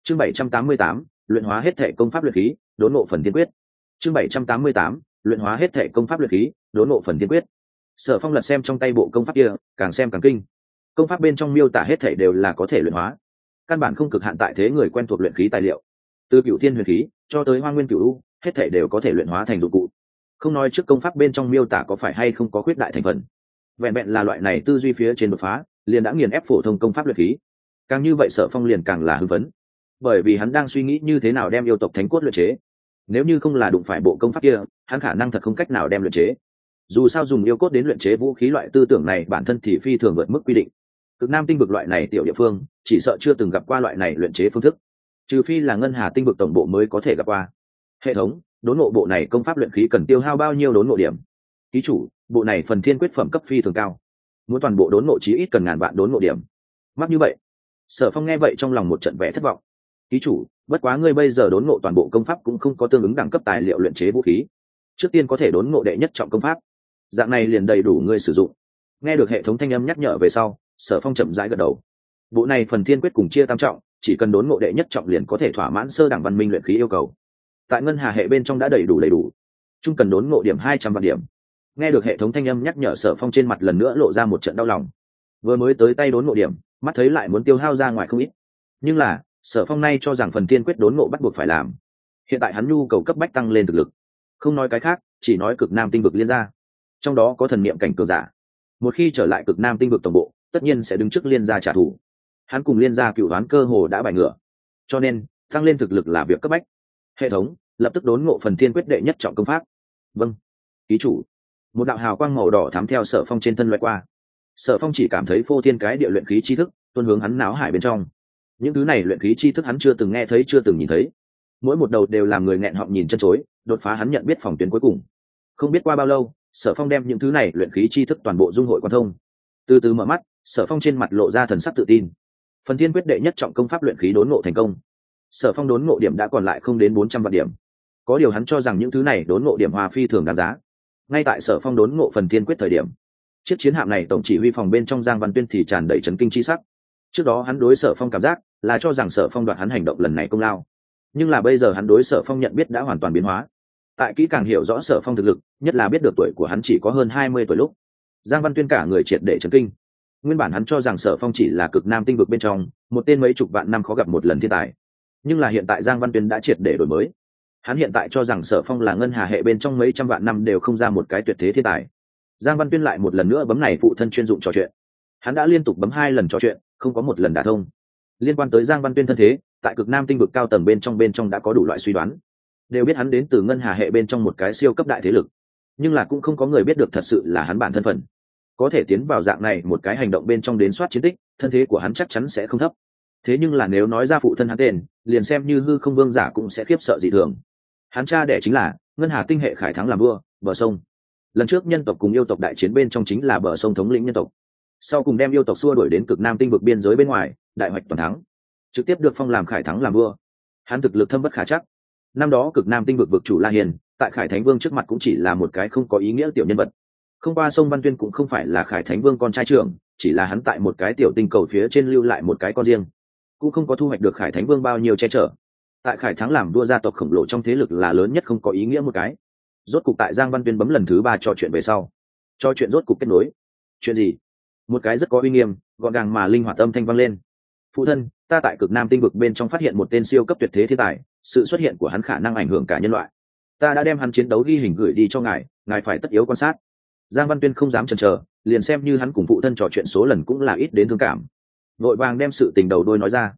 Chương 788, luyện hóa hết thể công pháp luyện khí, đốn ngộ phần tiên quyết. Chương 788, luyện hóa hết thể công pháp luyện khí, đốn ngộ phần tiên quyết. Sở Phong lật xem trong tay bộ công pháp kia, càng xem càng kinh. Công pháp bên trong miêu tả hết thể đều là có thể luyện hóa, căn bản không cực hạn tại thế người quen thuộc luyện khí tài liệu. Từ Cửu Thiên huyền khí cho tới Hoa Nguyên Cửu U, hết thể đều có thể luyện hóa thành dụng cụ. Không nói trước công pháp bên trong miêu tả có phải hay không có khuyết đại thành phần, vẹn vẹn là loại này tư duy phía trên đột phá, liền đã nghiền ép phổ thông công pháp luyện khí. Càng như vậy Sở Phong liền càng là hưng phấn, bởi vì hắn đang suy nghĩ như thế nào đem yêu tộc thánh cốt luyện chế. Nếu như không là đụng phải bộ công pháp kia, hắn khả năng thật không cách nào đem luyện chế. Dù sao dùng yêu cốt đến luyện chế vũ khí, loại tư tưởng này bản thân thì phi thường vượt mức quy định. Cực Nam tinh vực loại này tiểu địa phương, chỉ sợ chưa từng gặp qua loại này luyện chế phương thức, trừ phi là Ngân Hà tinh vực tổng bộ mới có thể gặp qua. Hệ thống, đốn ngộ bộ này công pháp luyện khí cần tiêu hao bao nhiêu đốn ngộ điểm? Ký chủ, bộ này phần thiên quyết phẩm cấp phi thường cao, muốn toàn bộ đốn ngộ chí ít cần ngàn vạn đốn ngộ điểm. Mắc như vậy? Sở Phong nghe vậy trong lòng một trận vẻ thất vọng. Ký chủ, bất quá ngươi bây giờ đốn ngộ toàn bộ công pháp cũng không có tương ứng đẳng cấp tài liệu luyện chế vũ khí, trước tiên có thể đốn ngộ đệ nhất trọng công pháp, dạng này liền đầy đủ ngươi sử dụng. Nghe được hệ thống thanh âm nhắc nhở về sau, Sở Phong chậm rãi gật đầu. Bộ này phần thiên quyết cùng chia tam trọng, chỉ cần đốn ngộ đệ nhất trọng liền có thể thỏa mãn sơ đẳng văn minh luyện khí yêu cầu. Tại Ngân Hà hệ bên trong đã đầy đủ, chung cần đốn ngộ điểm 200 vạn điểm. Nghe được hệ thống thanh âm nhắc nhở, Sở Phong trên mặt lần nữa lộ ra một trận đau lòng. Vừa mới tới tay đốn ngộ điểm, mắt thấy lại muốn tiêu hao ra ngoài không ít, nhưng là Sở Phong nay cho rằng phần thiên quyết đốn ngộ bắt buộc phải làm. Hiện tại hắn nhu cầu cấp bách tăng lên thực lực, không nói cái khác, chỉ nói Cực Nam tinh vực liên gia, trong đó có thần niệm cảnh cường giả. Một khi trở lại Cực Nam tinh vực tổng bộ, tất nhiên sẽ đứng trước liên gia trả thù. Hắn cùng liên gia cựu đoán cơ hồ đã bài ngửa, cho nên tăng lên thực lực là việc cấp bách. Hệ thống, lập tức đốn ngộ phần thiên quyết đệ nhất trọng công pháp. Vâng, ký chủ. Một đạo hào quang màu đỏ thắm theo Sở Phong trên thân loại qua. Sở Phong chỉ cảm thấy phô thiên cái địa luyện khí chi thức tuôn hướng hắn não hải bên trong. Những thứ này luyện khí chi thức hắn chưa từng nghe thấy, chưa từng nhìn thấy, mỗi một đầu đều làm người nghẹn họng nhìn chân chối, đột phá hắn nhận biết phòng tuyến cuối cùng. Không biết qua bao lâu, Sở Phong đem những thứ này luyện khí chi thức toàn bộ dung hội quan thông. Từ từ mở mắt, Sở Phong trên mặt lộ ra thần sắc tự tin. Phần thiên quyết đệ nhất trọng công pháp luyện khí đốn ngộ thành công. Sở Phong đốn ngộ điểm đã còn lại không đến 400 vạn điểm. Có điều hắn cho rằng những thứ này đốn ngộ điểm hòa phi thường đáng giá. Ngay tại Sở Phong đốn ngộ phần thiên quyết thời điểm, chiếc chiến hạm này tổng chỉ huy phòng bên trong Giang Văn Tuyên thì tràn đầy chấn kinh chi sắc. Trước đó hắn đối Sở Phong cảm giác là cho rằng Sở Phong đoạt hắn hành động lần này công lao, nhưng là bây giờ hắn đối Sở Phong nhận biết đã hoàn toàn biến hóa. Tại kỹ càng hiểu rõ Sở Phong thực lực, nhất là biết được tuổi của hắn chỉ có hơn 20 tuổi lúc, Giang Văn Tuyên cả người triệt để chấn kinh. Nguyên bản hắn cho rằng Sở Phong chỉ là Cực Nam tinh vực bên trong một tên mấy chục vạn năm khó gặp một lần thiên tài, nhưng là hiện tại Giang Văn Tuyên đã triệt để đổi mới. Hắn hiện tại cho rằng Sở Phong là Ngân Hà hệ bên trong mấy trăm vạn năm đều không ra một cái tuyệt thế thiên tài. Giang Văn Tuyên lại một lần nữa bấm này phụ thân chuyên dụng trò chuyện. Hắn đã liên tục bấm 2 lần trò chuyện, không có một lần đả thông. Liên quan tới Giang Văn Tuyên thân thế, tại Cực Nam tinh vực cao tầng bên trong đã có đủ loại suy đoán, đều biết hắn đến từ Ngân Hà hệ bên trong một cái siêu cấp đại thế lực, nhưng là cũng không có người biết được thật sự là hắn bản thân phận. Có thể tiến vào dạng này một cái hành động bên trong đến soát chiến tích, thân thế của hắn chắc chắn sẽ không thấp. Thế nhưng là nếu nói ra phụ thân hắn tên, liền xem như hư không vương giả cũng sẽ khiếp sợ dị thường. Hắn cha đẻ chính là Ngân Hà tinh hệ Khải Thắng làm vua, bờ sông. Lần trước nhân tộc cùng yêu tộc đại chiến bên trong chính là bờ sông thống lĩnh nhân tộc, sau cùng đem yêu tộc xua đuổi đến Cực Nam tinh vực biên giới bên ngoài, đại hoạch toàn thắng, trực tiếp được phong làm Khải Thắng làm vua. Hắn thực lực thâm bất khả chắc. Năm đó Cực Nam tinh vực vực chủ La Hiền, tại Khải Thánh Vương trước mặt cũng chỉ là một cái không có ý nghĩa tiểu nhân vật. Không qua sông Văn Tuyên cũng không phải là Khải Thánh Vương con trai trưởng, chỉ là hắn tại một cái tiểu tinh cầu phía trên lưu lại một cái con riêng, cũng không có thu hoạch được Khải Thánh Vương bao nhiêu che chở. Tại Khải Thắng làm vua gia tộc khổng lồ trong thế lực là lớn nhất không có ý nghĩa một cái. Rốt cục tại Giang Văn Tuyên bấm lần thứ 3 trò chuyện về sau, trò chuyện rốt cục kết nối. Chuyện gì? Một cái rất có uy nghiêm, gọn gàng mà linh hoạt âm thanh vang lên. Phụ thân, ta tại Cực Nam tinh vực bên trong phát hiện một tên siêu cấp tuyệt thế thiên tài, sự xuất hiện của hắn khả năng ảnh hưởng cả nhân loại. Ta đã đem hắn chiến đấu ghi hình gửi đi cho ngài, ngài phải tất yếu quan sát. Giang Văn Tuyên không dám chần chờ, liền xem như hắn cùng phụ thân trò chuyện số lần cũng là ít đến thương cảm, vội vàng đem sự tình đầu đuôi nói ra.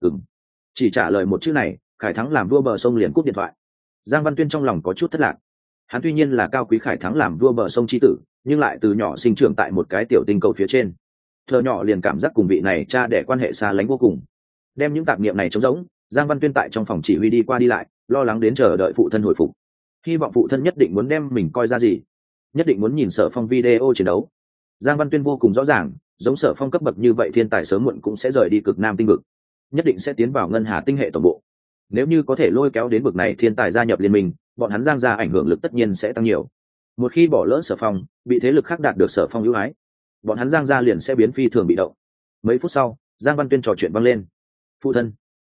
Chỉ trả lời một chữ này, Khải Thắng làm vua bờ sông liền cúp điện thoại. Giang Văn Tuyên trong lòng có chút thất lạc. Hắn tuy nhiên là cao quý Khải Thắng làm vua bờ sông chi tử, nhưng lại từ nhỏ sinh trưởng tại một cái tiểu tinh cầu phía trên, thợ nhỏ liền cảm giác cùng vị này cha đẻ quan hệ xa lánh vô cùng. Đem những tạp niệm này trống rỗng, Giang Văn Tuyên tại trong phòng chỉ huy đi qua đi lại, lo lắng đến chờ đợi phụ thân hồi phục. Hy vọng phụ thân nhất định muốn đem mình coi ra gì, nhất định muốn nhìn Sở Phong video chiến đấu. Giang Văn Tuyên vô cùng rõ ràng, giống Sở Phong cấp bậc như vậy thiên tài sớm muộn cũng sẽ rời đi Cực Nam tinh vực, nhất định sẽ tiến vào Ngân Hà tinh hệ tổng bộ. Nếu như có thể lôi kéo đến bậc này thiên tài gia nhập liên minh, bọn hắn Giang gia ảnh hưởng lực tất nhiên sẽ tăng nhiều. Một khi bỏ lỡ Sở Phong, bị thế lực khác đạt được Sở Phong ưu ái, bọn hắn Giang gia liền sẽ biến phi thường bị động. Mấy phút sau, Giang Văn Tuyên trò chuyện vang lên. Phụ thân,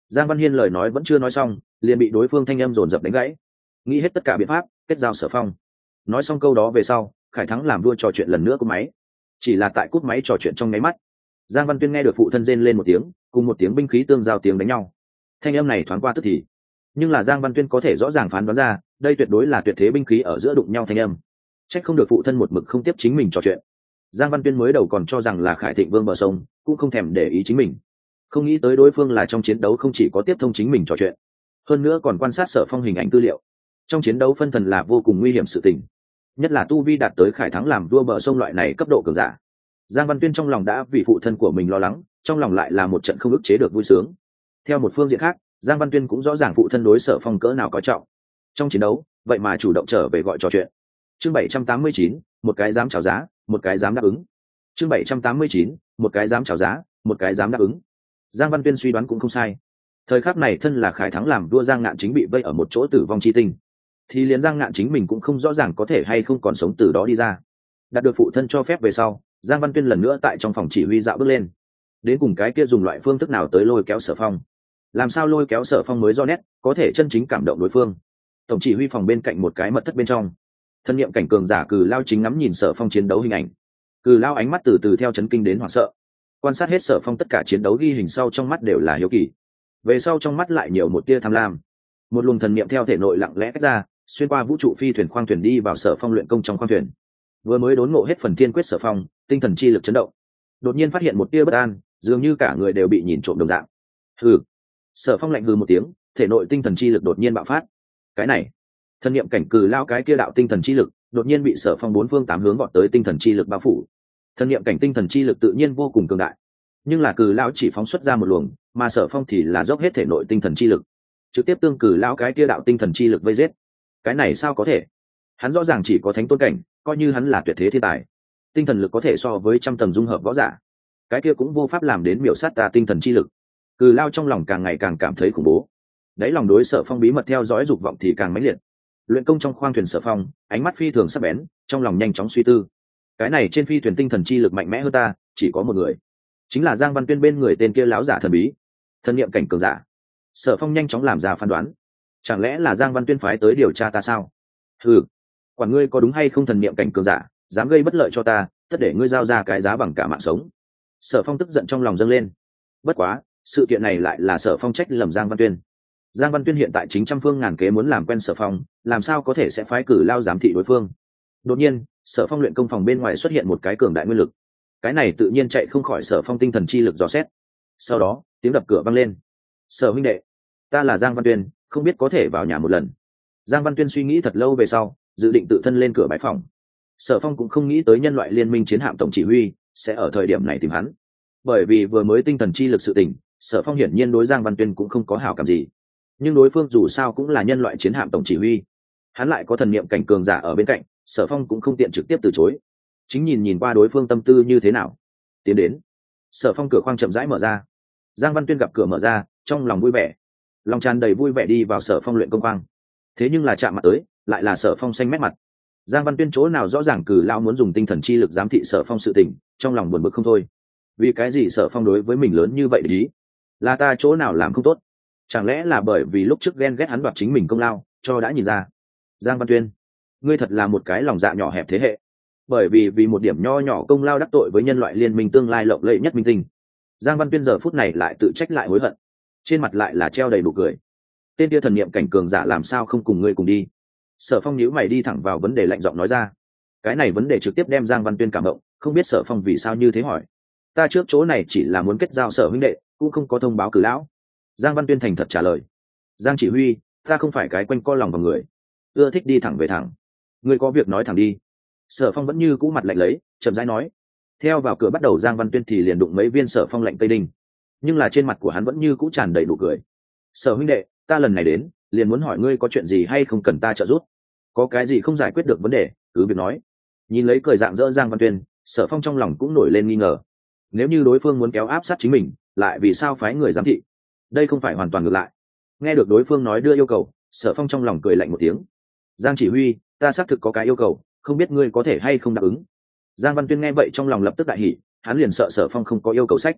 Giang Văn Hiên lời nói vẫn chưa nói xong liền bị đối phương thanh âm dồn dập đánh gãy. Nghĩ hết tất cả biện pháp kết giao Sở Phong. Nói xong câu đó về sau, Khải Thắng làm đua trò chuyện lần nữa cúp máy. Chỉ là tại cúp máy trò chuyện trong nháy mắt, Giang Văn Tuyên nghe được phụ thân rên lên một tiếng, cùng một tiếng binh khí tương giao tiếng đánh nhau. Thanh âm này thoáng qua tức thì, nhưng là Giang Văn Tuyên có thể rõ ràng phán đoán ra, đây tuyệt đối là tuyệt thế binh khí ở giữa đụng nhau thanh âm. Trách không được phụ thân một mực không tiếp chính mình trò chuyện. Giang Văn Tuyên mới đầu còn cho rằng là Khải Thịnh Vương bờ sông, cũng không thèm để ý chính mình. Không nghĩ tới đối phương là trong chiến đấu không chỉ có tiếp thông chính mình trò chuyện, hơn nữa còn quan sát Sở Phong hình ảnh tư liệu. Trong chiến đấu phân thần là vô cùng nguy hiểm sự tình, nhất là tu vi đạt tới Khải Thắng làm vua bờ sông loại này cấp độ cường giả. Giang Văn Tuyên trong lòng đã vì phụ thân của mình lo lắng, trong lòng lại là một trận không ức chế được vui sướng. Theo một phương diện khác, Giang Văn Tuyên cũng rõ ràng phụ thân đối Sở Phong cỡ nào coi trọng. Trong chiến đấu, vậy mà chủ động trở về gọi trò chuyện. Chương 789, một cái dám chào giá, một cái dám đáp ứng. Chương 789, một cái dám chào giá, một cái dám đáp ứng. Giang Văn Tuyên suy đoán cũng không sai. Thời khắc này thân là Khải Thắng làm vua Giang Ngạn chính bị vây ở một chỗ tử vong chi tinh, thì liền Giang Ngạn chính mình cũng không rõ ràng có thể hay không còn sống từ đó đi ra. Đạt được phụ thân cho phép về sau, Giang Văn Tuyên lần nữa tại trong phòng chỉ huy dạo bước lên. Đến cùng cái kia dùng loại phương thức nào tới lôi kéo Sở Phong? Làm sao lôi kéo Sở Phong mới do nét, có thể chân chính cảm động đối phương. Tổng chỉ huy phòng bên cạnh một cái mật thất bên trong, thân nhiệm cảnh cường giả Cừ Lao chính ngắm nhìn Sở Phong chiến đấu hình ảnh. Cừ Lao ánh mắt từ từ theo chấn kinh đến hoảng sợ, quan sát hết Sở Phong tất cả chiến đấu ghi hình sau trong mắt đều là hiếu kỳ. Về sau trong mắt lại nhiều một tia tham lam. Một luồng thần niệm theo thể nội lặng lẽ cách ra, xuyên qua vũ trụ phi thuyền khoang thuyền đi vào Sở Phong luyện công trong khoang thuyền. Vừa mới đốn ngộ hết phần thiên quyết Sở Phong, tinh thần chi lực chấn động, đột nhiên phát hiện một tia bất an, dường như cả người đều bị nhìn trộm đồng dạng. Hừ. Sở Phong lạnh hừ một tiếng, thể nội tinh thần chi lực đột nhiên bạo phát. Cái này, thân niệm cảnh Cừ Lao cái kia đạo tinh thần chi lực, đột nhiên bị Sở Phong bốn phương tám hướng vọt tới tinh thần chi lực bao phủ. Thân niệm cảnh tinh thần chi lực tự nhiên vô cùng cường đại, nhưng là Cừ Lao chỉ phóng xuất ra một luồng, mà Sở Phong thì là dốc hết thể nội tinh thần chi lực, trực tiếp tương Cừ Lao cái kia đạo tinh thần chi lực vây giết. Cái này sao có thể? Hắn rõ ràng chỉ có thánh tôn cảnh, coi như hắn là tuyệt thế thiên tài, tinh thần lực có thể so với trăm tầng dung hợp võ giả, cái kia cũng vô pháp làm đến miểu sát ta tinh thần chi lực. Cừ Lao trong lòng càng ngày càng cảm thấy khủng bố, đáy lòng đối Sở Phong bí mật theo dõi dục vọng thì càng mãnh liệt. Luyện công trong khoang thuyền Sở Phong, ánh mắt phi thường sắc bén, trong lòng nhanh chóng suy tư. Cái này trên phi thuyền tinh thần chi lực mạnh mẽ hơn ta, chỉ có một người, chính là Giang Văn Tuyên bên người tên kia láo giả thần bí, thân niệm cảnh cường giả. Sở Phong nhanh chóng làm ra phán đoán, chẳng lẽ là Giang Văn Tuyên phái tới điều tra ta sao? Ừ, quản ngươi có đúng hay không thần niệm cảnh cường giả, dám gây bất lợi cho ta, tất để ngươi giao ra cái giá bằng cả mạng sống. Sở Phong tức giận trong lòng dâng lên. Bất quá, sự kiện này lại là Sở Phong trách lầm Giang Văn Tuyên. Giang Văn Tuyên hiện tại chính trăm phương ngàn kế muốn làm quen Sở Phong, làm sao có thể sẽ phái Cử Lao giám thị đối phương. Đột nhiên, Sở Phong luyện công phòng bên ngoài xuất hiện một cái cường đại nguyên lực, cái này tự nhiên chạy không khỏi Sở Phong tinh thần chi lực dò xét. Sau đó, tiếng đập cửa vang lên. Sở huynh đệ, ta là Giang Văn Tuyên, không biết có thể vào nhà một lần. Giang Văn Tuyên suy nghĩ thật lâu về sau, dự định tự thân lên cửa bãi phòng. Sở Phong cũng không nghĩ tới nhân loại liên minh chiến hạm tổng chỉ huy sẽ ở thời điểm này tìm hắn, bởi vì vừa mới tinh thần chi lực sự tình, Sở Phong hiển nhiên đối Giang Văn Tuyên cũng không có hảo cảm gì. Nhưng đối phương dù sao cũng là nhân loại chiến hạm tổng chỉ huy, hắn lại có thần niệm cảnh cường giả ở bên cạnh, Sở Phong cũng không tiện trực tiếp từ chối. Chính nhìn qua đối phương tâm tư như thế nào. Tiến đến. Sở Phong cửa khoang chậm rãi mở ra. Giang Văn Tuyên gặp cửa mở ra, trong lòng vui vẻ, lòng tràn đầy vui vẻ đi vào Sở Phong luyện công khoang. Thế nhưng là chạm mặt tới, lại là Sở Phong xanh mét mặt. Giang Văn Tuyên chỗ nào rõ ràng Cử Lao muốn dùng tinh thần chi lực giám thị Sở Phong sự tình, trong lòng buồn bực không thôi. Vì cái gì Sở Phong đối với mình lớn như vậy ý? Là ta chỗ nào làm không tốt? Chẳng lẽ là bởi vì lúc trước ghen ghét hắn đoạt chính mình công lao, cho đã nhìn ra. Giang Văn Tuyên, ngươi thật là một cái lòng dạ nhỏ hẹp thế hệ. Bởi vì một điểm nho nhỏ công lao đắc tội với nhân loại liên minh tương lai lộng lẫy nhất minh tinh. Giang Văn Tuyên giờ phút này lại tự trách lại hối hận, trên mặt lại là treo đầy nụ cười. Tên kia thần niệm cảnh cường giả làm sao không cùng ngươi cùng đi? Sở Phong nhíu mày đi thẳng vào vấn đề, lạnh giọng nói ra. Cái này vấn đề trực tiếp đem Giang Văn Tuyên cảm động, không biết Sở Phong vì sao như thế hỏi. Ta trước chỗ này chỉ là muốn kết giao Sở huynh đệ, cũng không có thông báo Cử lão. Giang Văn Tuyên thành thật trả lời. Giang chỉ huy, ta không phải cái quanh co lòng vào người, ưa thích đi thẳng về thẳng. Ngươi có việc nói thẳng đi. Sở Phong vẫn như cũ mặt lạnh lấy, chậm rãi nói. Theo vào cửa bắt đầu Giang Văn Tuyên thì liền đụng mấy viên Sở Phong lạnh tây đinh, nhưng là trên mặt của hắn vẫn như cũ tràn đầy nụ cười. Sở huynh đệ, ta lần này đến liền muốn hỏi ngươi có chuyện gì hay không cần ta trợ giúp, có cái gì không giải quyết được vấn đề cứ việc nói. Nhìn lấy cười dạng dỡ Giang Văn Tuyên, Sở Phong trong lòng cũng nổi lên nghi ngờ. Nếu như đối phương muốn kéo áp sát chính mình, lại vì sao phái người giám thị? Đây không phải hoàn toàn ngược lại. Nghe được đối phương nói đưa yêu cầu, Sở Phong trong lòng cười lạnh một tiếng. Giang chỉ huy, ta xác thực có cái yêu cầu, không biết ngươi có thể hay không đáp ứng. Giang Văn Tuyên nghe vậy trong lòng lập tức đại hỉ, hắn liền sợ Sở Phong không có yêu cầu sách.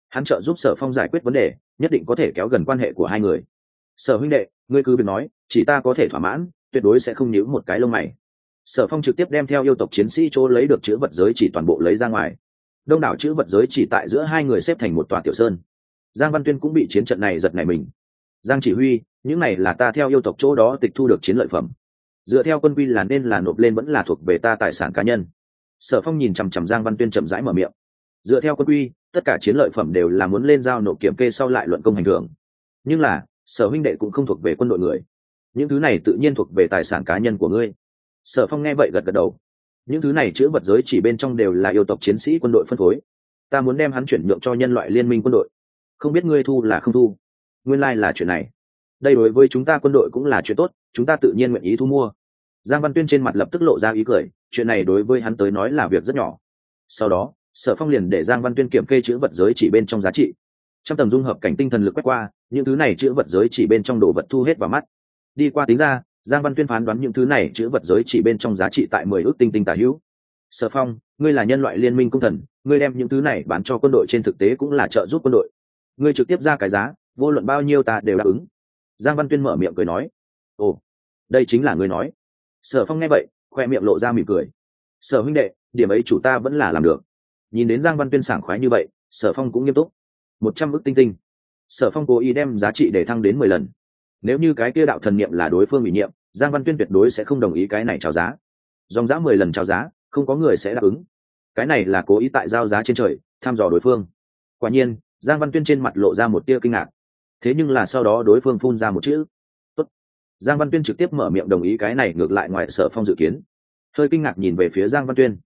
hắn trợ giúp Sở Phong giải quyết vấn đề, nhất định có thể kéo gần quan hệ của hai người. Sở huynh đệ, ngươi cứ việc nói, chỉ ta có thể thỏa mãn, tuyệt đối sẽ không nhíu một cái lông mày. Sở Phong trực tiếp đem theo yêu tộc chiến sĩ chỗ lấy được chữ vật giới chỉ toàn bộ lấy ra ngoài. Đông đảo chữ vật giới chỉ tại giữa hai người xếp thành một tòa tiểu sơn. Giang Văn Tuyên cũng bị chiến trận này giật nảy mình. Giang chỉ huy, những này là ta theo yêu tộc chỗ đó tịch thu được chiến lợi phẩm. Dựa theo quân quy là nên là nộp lên vẫn là thuộc về ta tài sản cá nhân. Sở Phong nhìn chằm chằm Giang Văn Tuyên chậm rãi mở miệng. Dựa theo quân quy, tất cả chiến lợi phẩm đều là muốn lên giao nộp kiểm kê sau lại luận công hành thưởng. Nhưng là, Sở huynh đệ cũng không thuộc về quân đội người. Những thứ này tự nhiên thuộc về tài sản cá nhân của ngươi. Sở Phong nghe vậy gật gật đầu. Những thứ này chữ vật giới chỉ bên trong đều là yêu tộc chiến sĩ quân đội phân phối. Ta muốn đem hắn chuyển nhượng cho nhân loại liên minh quân đội. Không biết ngươi thu là không thu? Nguyên lai là chuyện này. Đây đối với chúng ta quân đội cũng là chuyện tốt, chúng ta tự nhiên nguyện ý thu mua. Giang Văn Tuyên trên mặt lập tức lộ ra ý cười, chuyện này đối với hắn tới nói là việc rất nhỏ. Sau đó, Sở Phong liền để Giang Văn Tuyên kiểm kê chữ vật giới chỉ bên trong giá trị. Trong tầng dung hợp cảnh tinh thần lực quét qua, những thứ này chữ vật giới chỉ bên trong đồ vật thu hết vào mắt. Đi qua tính ra, Giang Văn Tuyên phán đoán những thứ này chữ vật giới chỉ bên trong giá trị tại 10 ước tinh tinh tả hữu. Sở Phong, ngươi là nhân loại liên minh công thần, ngươi đem những thứ này bán cho quân đội trên thực tế cũng là trợ giúp quân đội. Ngươi trực tiếp ra cái giá, vô luận bao nhiêu ta đều đáp ứng. Giang Văn Tuyên mở miệng cười nói. Ồ, đây chính là ngươi nói. Sở Phong nghe vậy, khoe miệng lộ ra mỉm cười. Sở huynh đệ, điểm ấy chủ ta vẫn là làm được. Nhìn đến Giang Văn Tuyên sảng khoái như vậy, Sở Phong cũng nghiêm túc. 100 ức tinh tinh. Sở Phong cố ý đem giá trị để thăng đến 10 lần. Nếu như cái kia đạo thần niệm là đối phương ủy nhiệm, Giang Văn Tuyên tuyệt đối sẽ không đồng ý cái này chào giá. Dòng giá 10 lần chào giá, không có người sẽ đáp ứng. Cái này là cố ý tại giao giá trên trời, thăm dò đối phương. Quả nhiên, Giang Văn Tuyên trên mặt lộ ra một tia kinh ngạc. Thế nhưng là sau đó đối phương phun ra một chữ. Tốt. Giang Văn Tuyên trực tiếp mở miệng đồng ý cái này ngược lại ngoài Sở Phong dự kiến. Hơi kinh ngạc nhìn về phía Giang Văn Tuyên.